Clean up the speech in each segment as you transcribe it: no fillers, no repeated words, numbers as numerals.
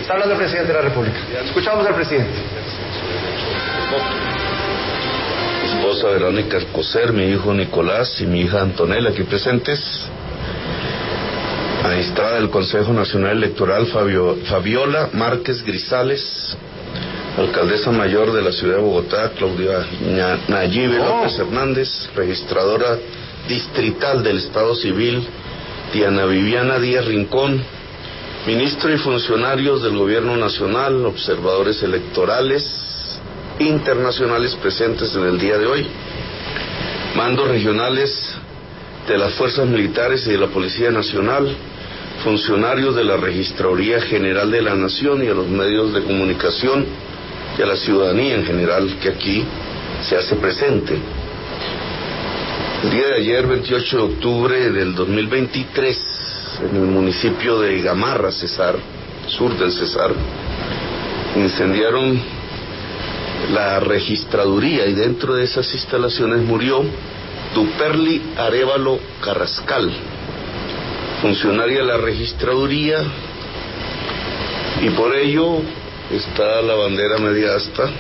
Está hablando el presidente de la República. Escuchamos al presidente. Mi esposa Verónica Alcocer, mi hijo Nicolás y mi hija Antonella, aquí presentes. Magistrada del Consejo Nacional Electoral Fabiola Márquez Grisales, alcaldesa mayor de la ciudad de Bogotá Claudia Nayibe López Hernández, registradora distrital del Estado Civil Diana Viviana Díaz Rincón, ministro y funcionarios del Gobierno Nacional, observadores electorales internacionales presentes en el día de hoy, mandos regionales de las Fuerzas Militares y de la Policía Nacional, funcionarios de la Registraduría General de la Nación y a los medios de comunicación y a la ciudadanía en general que aquí se hace presente. El día de ayer, 28 de octubre del 2023, en el municipio de Gamarra, Cesar, sur del Cesar, incendiaron la registraduría y dentro de esas instalaciones murió Duperly Arévalo Carrascal, funcionaria de la registraduría, y por ello está la bandera media asta.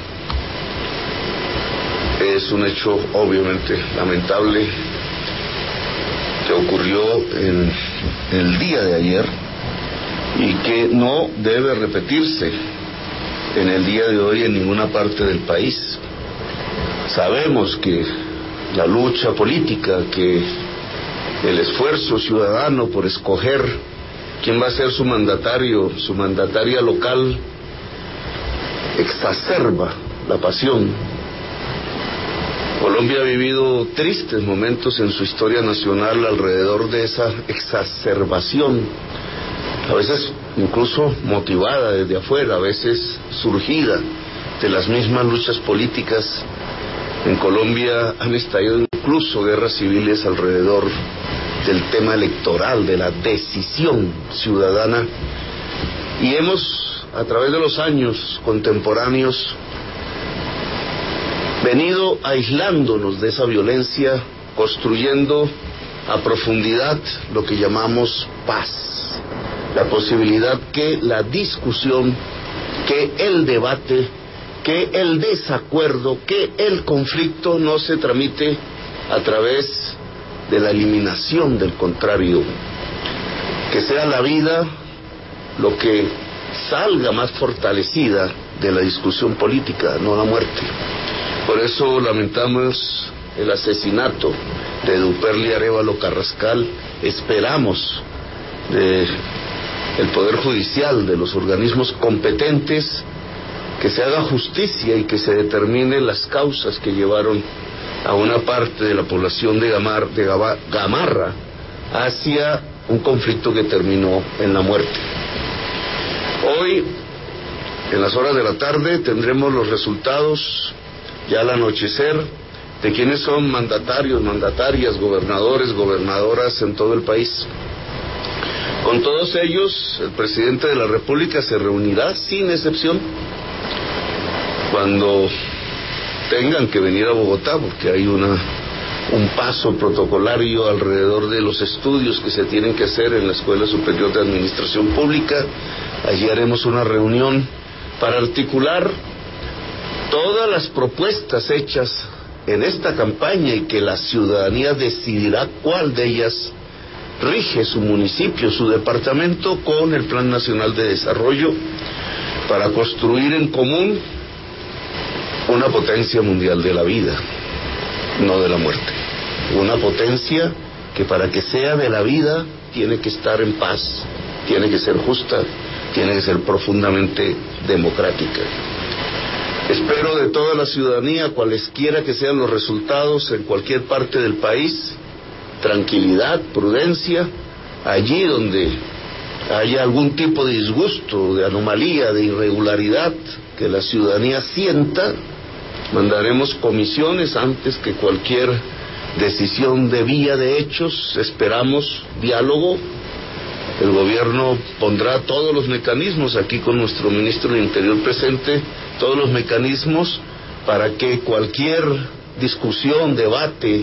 Es un hecho obviamente lamentable que ocurrió en el día de ayer y que no debe repetirse en el día de hoy en ninguna parte del país. Sabemos que la lucha política, que el esfuerzo ciudadano por escoger quién va a ser su mandatario, su mandataria local, exacerba la pasión. Colombia ha vivido tristes momentos en su historia nacional alrededor de esa exacerbación, a veces incluso motivada desde afuera, a veces surgida de las mismas luchas políticas. En Colombia han estallado incluso guerras civiles alrededor del tema electoral, de la decisión ciudadana, y hemos, a través de los años contemporáneos, venido aislándonos de esa violencia, construyendo a profundidad lo que llamamos paz, la posibilidad que la discusión, que el debate, que el desacuerdo, que el conflicto no se tramite a través de la eliminación del contrario, que sea la vida lo que salga más fortalecida de la discusión política, no la muerte. Por eso lamentamos el asesinato de Duperly Arévalo Carrascal. Esperamos del Poder Judicial, de los organismos competentes, que se haga justicia y que se determinen las causas que llevaron a una parte de la población de Gamarra hacia un conflicto que terminó en la muerte. Hoy, en las horas de la tarde, tendremos los resultados, ya al anochecer, de quiénes son mandatarios, mandatarias, gobernadores, gobernadoras en todo el país. Con todos ellos, el presidente de la República se reunirá sin excepción cuando tengan que venir a Bogotá, porque hay un paso protocolario alrededor de los estudios que se tienen que hacer en la Escuela Superior de Administración Pública. Allí haremos una reunión para articular todas las propuestas hechas en esta campaña y que la ciudadanía decidirá cuál de ellas rige su municipio, su departamento, con el Plan Nacional de Desarrollo, para construir en común una potencia mundial de la vida, no de la muerte. Una potencia que, para que sea de la vida, tiene que estar en paz, tiene que ser justa, tiene que ser profundamente democrática. Espero de toda la ciudadanía, cualesquiera que sean los resultados en cualquier parte del país, tranquilidad, prudencia. Allí donde haya algún tipo de disgusto, de anomalía, de irregularidad que la ciudadanía sienta, mandaremos comisiones antes que cualquier decisión de vía de hechos. Esperamos diálogo. El gobierno pondrá todos los mecanismos, aquí con nuestro ministro del Interior presente, todos los mecanismos para que cualquier discusión, debate,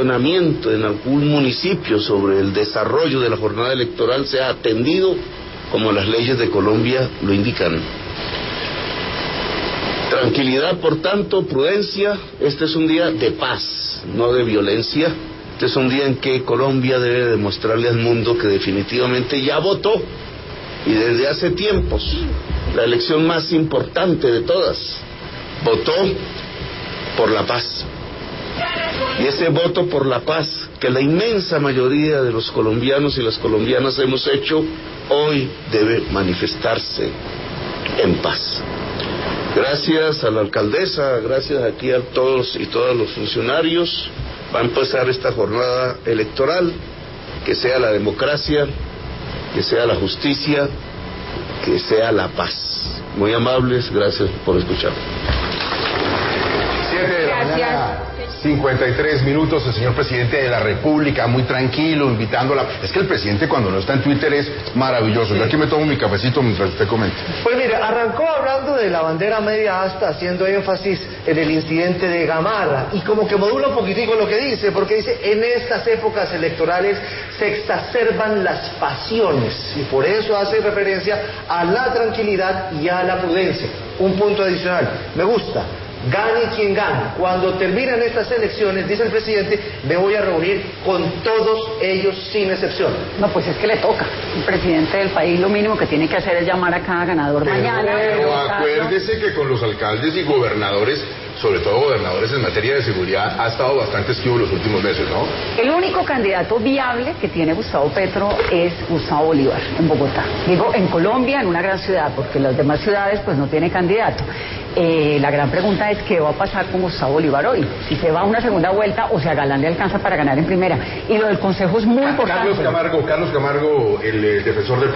cuestionamiento en algún municipio sobre el desarrollo de la jornada electoral sea atendido como las leyes de Colombia lo indican. Tranquilidad, por tanto, prudencia. Este es un día de paz, no de violencia. Este es un día en que Colombia debe demostrarle al mundo que definitivamente ya votó, y desde hace tiempos, la elección más importante de todas, votó por la paz. Y ese voto por la paz que la inmensa mayoría de los colombianos y las colombianas hemos hecho, hoy debe manifestarse en paz. Gracias a la alcaldesa, gracias aquí a todos y todas los funcionarios. Va a empezar esta jornada electoral, que sea la democracia, que sea la justicia, que sea la paz. Muy amables, gracias por escuchar. 7 de la mañana, 53 minutos, el señor presidente de la República, muy tranquilo, invitándola. Es que el presidente cuando no está en Twitter es maravilloso. Yo aquí me tomo mi cafecito mientras usted comenta. Pues mire, arrancó hablando de la bandera media asta, haciendo énfasis en el incidente de Gamarra, y como que modula un poquitico lo que dice, porque dice, en estas épocas electorales se exacerban las pasiones, y por eso hace referencia a la tranquilidad y a la prudencia. Un punto adicional, me gusta. Gane quien gane. Cuando terminen estas elecciones, dice el presidente, me voy a reunir con todos ellos sin excepción. No, pues es que le toca. El presidente del país lo mínimo que tiene que hacer es llamar a cada ganador mañana. Pero acuérdese que con los alcaldes y gobernadores, sobre todo gobernadores en materia de seguridad, ha estado bastante activo los últimos meses, ¿no? El único candidato viable que tiene Gustavo Petro es Gustavo Bolívar, en Bogotá. Digo, en Colombia, en una gran ciudad, porque las demás ciudades pues no tiene candidato. La gran pregunta es qué va a pasar con Gustavo Bolívar hoy, si se va a una segunda vuelta o si a Galán le alcanza para ganar en primera. Y lo del Consejo es muy importante. Carlos Camargo, el defensor del